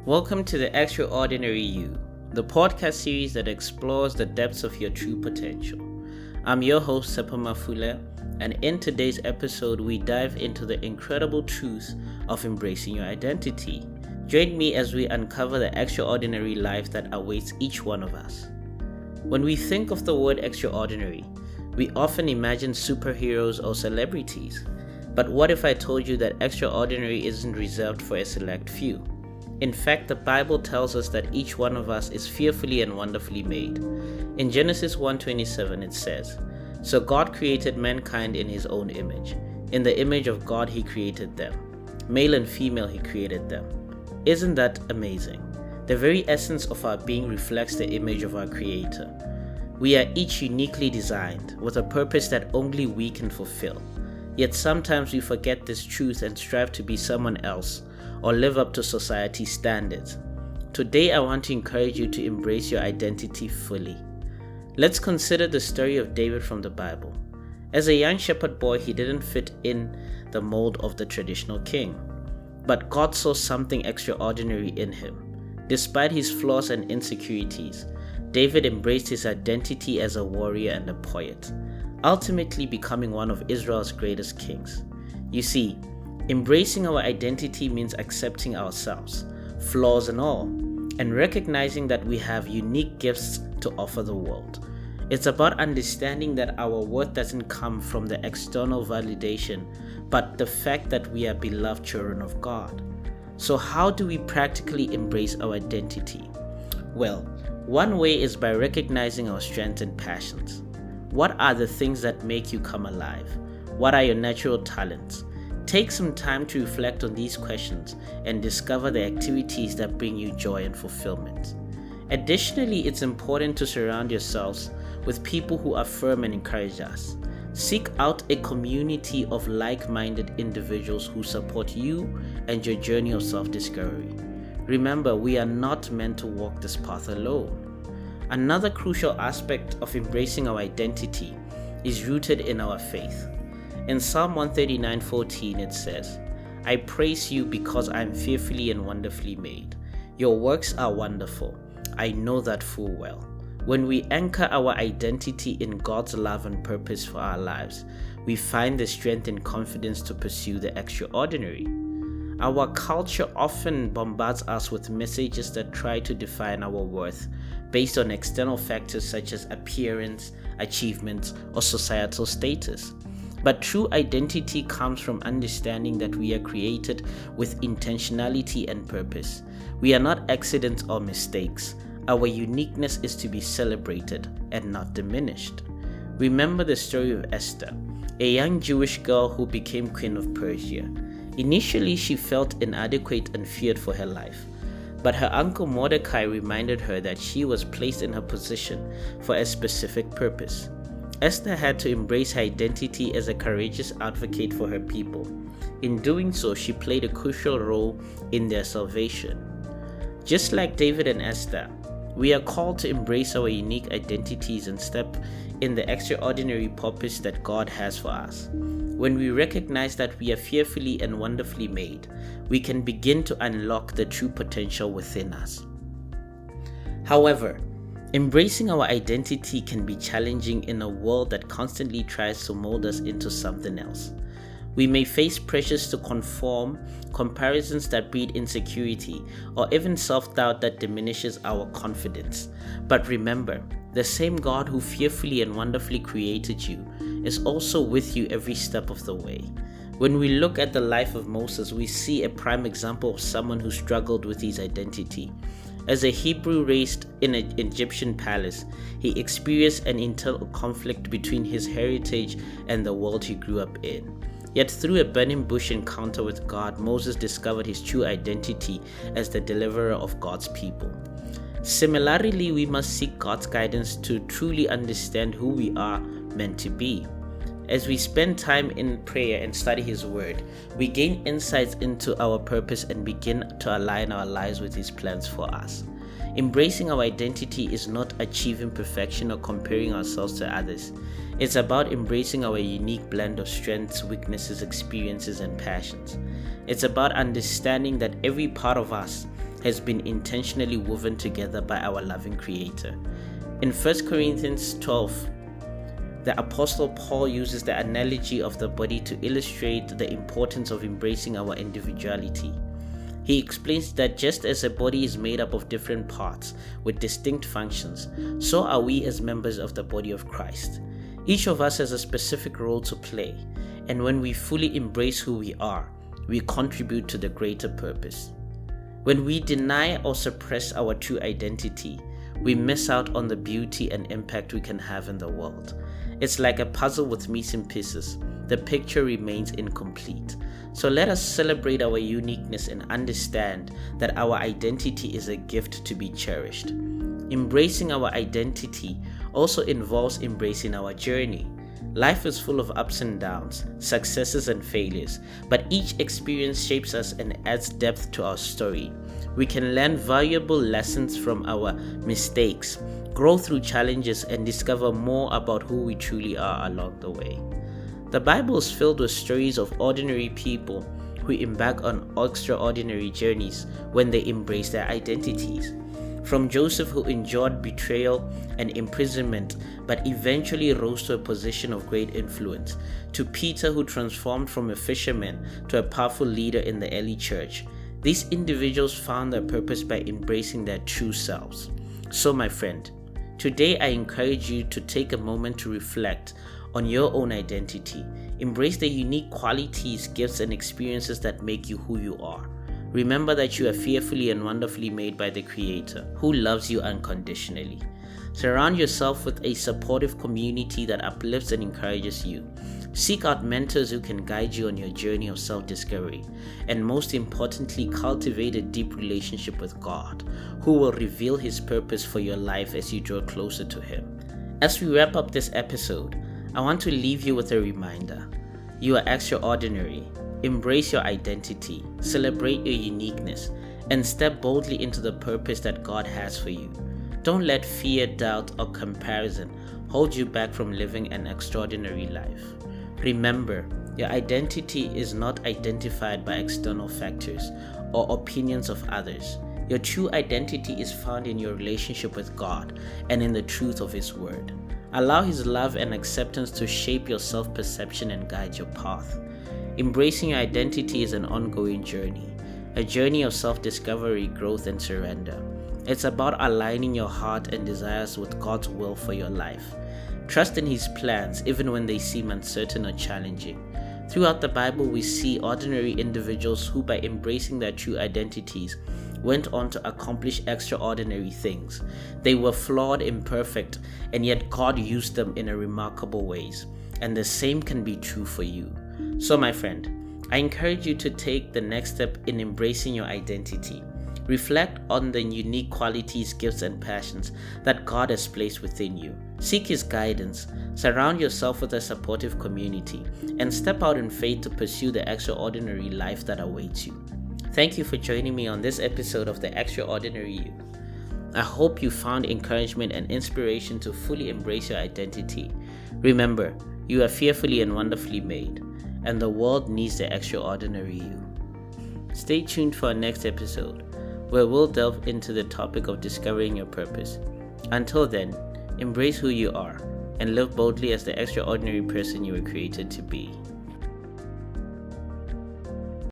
Welcome to the Extraordinary You, the podcast series that explores the depths of your true potential. I'm your host, Sepama Fule, and in today's episode, we dive into the incredible truth of embracing your identity. Join me as we uncover the extraordinary life that awaits each one of us. When we think of the word extraordinary, we often imagine superheroes or celebrities. But what if I told you that extraordinary isn't reserved for a select few? In fact, the Bible tells us that each one of us is fearfully and wonderfully made. In Genesis 1:27 it says, "So God created mankind in his own image. In the image of God he created them. Male and female he created them." Isn't that amazing? The very essence of our being reflects the image of our Creator. We are each uniquely designed with a purpose that only we can fulfill. Yet sometimes we forget this truth and strive to be someone else or live up to society's standards. Today I want to encourage you to embrace your identity fully. Let's consider the story of David from the Bible. As a young shepherd boy, he didn't fit in the mold of the traditional king. But God saw something extraordinary in him. Despite his flaws and insecurities, David embraced his identity as a warrior and a poet, ultimately becoming one of Israel's greatest kings. You see, embracing our identity means accepting ourselves, flaws and all, and recognizing that we have unique gifts to offer the world. It's about understanding that our worth doesn't come from the external validation, but the fact that we are beloved children of God. So how do we practically embrace our identity? Well, one way is by recognizing our strengths and passions. What are the things that make you come alive? What are your natural talents? Take some time to reflect on these questions and discover the activities that bring you joy and fulfillment. Additionally, it's important to surround yourselves with people who affirm and encourage us. Seek out a community of like-minded individuals who support you and your journey of self-discovery. Remember, we are not meant to walk this path alone. Another crucial aspect of embracing our identity is rooted in our faith. In Psalm 139:14 it says, "I praise you because I am fearfully and wonderfully made. Your works are wonderful. I know that full well." When we anchor our identity in God's love and purpose for our lives, we find the strength and confidence to pursue the extraordinary. Our culture often bombards us with messages that try to define our worth based on external factors such as appearance, achievements, or societal status. But true identity comes from understanding that we are created with intentionality and purpose. We are not accidents or mistakes. Our uniqueness is to be celebrated and not diminished. Remember the story of Esther, a young Jewish girl who became Queen of Persia. Initially, she felt inadequate and feared for her life. But her uncle Mordecai reminded her that she was placed in her position for a specific purpose. Esther had to embrace her identity as a courageous advocate for her people. In doing so, she played a crucial role in their salvation. Just like David and Esther, we are called to embrace our unique identities and step in the extraordinary purpose that God has for us. When we recognize that we are fearfully and wonderfully made, we can begin to unlock the true potential within us. However, embracing our identity can be challenging in a world that constantly tries to mold us into something else. We may face pressures to conform, comparisons that breed insecurity, or even self-doubt that diminishes our confidence. But remember, the same God who fearfully and wonderfully created you is also with you every step of the way. When we look at the life of Moses, we see a prime example of someone who struggled with his identity. As a Hebrew raised in an Egyptian palace, he experienced an internal conflict between his heritage and the world he grew up in. Yet through a burning bush encounter with God, Moses discovered his true identity as the deliverer of God's people. Similarly, we must seek God's guidance to truly understand who we are meant to be. As we spend time in prayer and study His Word, we gain insights into our purpose and begin to align our lives with His plans for us. Embracing our identity is not achieving perfection or comparing ourselves to others. It's about embracing our unique blend of strengths, weaknesses, experiences, and passions. It's about understanding that every part of us has been intentionally woven together by our loving Creator. In 1 Corinthians 12, the Apostle Paul uses the analogy of the body to illustrate the importance of embracing our individuality. He explains that just as a body is made up of different parts with distinct functions, so are we as members of the body of Christ. Each of us has a specific role to play, and when we fully embrace who we are, we contribute to the greater purpose. When we deny or suppress our true identity, we miss out on the beauty and impact we can have in the world. It's like a puzzle with missing pieces. The picture remains incomplete. So let us celebrate our uniqueness and understand that our identity is a gift to be cherished. Embracing our identity also involves embracing our journey. Life is full of ups and downs, successes and failures, but each experience shapes us and adds depth to our story. We can learn valuable lessons from our mistakes, grow through challenges, and discover more about who we truly are along the way. The Bible is filled with stories of ordinary people who embark on extraordinary journeys when they embrace their identities. From Joseph, who endured betrayal and imprisonment but eventually rose to a position of great influence, to Peter, who transformed from a fisherman to a powerful leader in the early church. These individuals found their purpose by embracing their true selves. So, my friend, today I encourage you to take a moment to reflect on your own identity. Embrace the unique qualities, gifts, and experiences that make you who you are. Remember that you are fearfully and wonderfully made by the Creator, who loves you unconditionally. Surround yourself with a supportive community that uplifts and encourages you. Seek out mentors who can guide you on your journey of self-discovery. And most importantly, cultivate a deep relationship with God, who will reveal His purpose for your life as you draw closer to Him. As we wrap up this episode, I want to leave you with a reminder. You are extraordinary. Embrace your identity, celebrate your uniqueness, and step boldly into the purpose that God has for you. Don't let fear, doubt, or comparison hold you back from living an extraordinary life. Remember, your identity is not identified by external factors or opinions of others. Your true identity is found in your relationship with God and in the truth of His Word. Allow His love and acceptance to shape your self-perception and guide your path. Embracing your identity is an ongoing journey, a journey of self-discovery, growth, and surrender. It's about aligning your heart and desires with God's will for your life. Trust in His plans even when they seem uncertain or challenging. Throughout the Bible, we see ordinary individuals who, by embracing their true identities, went on to accomplish extraordinary things. They were flawed, imperfect, and yet God used them in remarkable ways. And the same can be true for you. So, my friend, I encourage you to take the next step in embracing your identity. Reflect on the unique qualities, gifts, and passions that God has placed within you. Seek His guidance, surround yourself with a supportive community, and step out in faith to pursue the extraordinary life that awaits you. Thank you for joining me on this episode of The Extraordinary You. I hope you found encouragement and inspiration to fully embrace your identity. Remember, you are fearfully and wonderfully made, and the world needs the extraordinary you. Stay tuned for our next episode, where we'll delve into the topic of discovering your purpose. Until then, embrace who you are and live boldly as the extraordinary person you were created to be.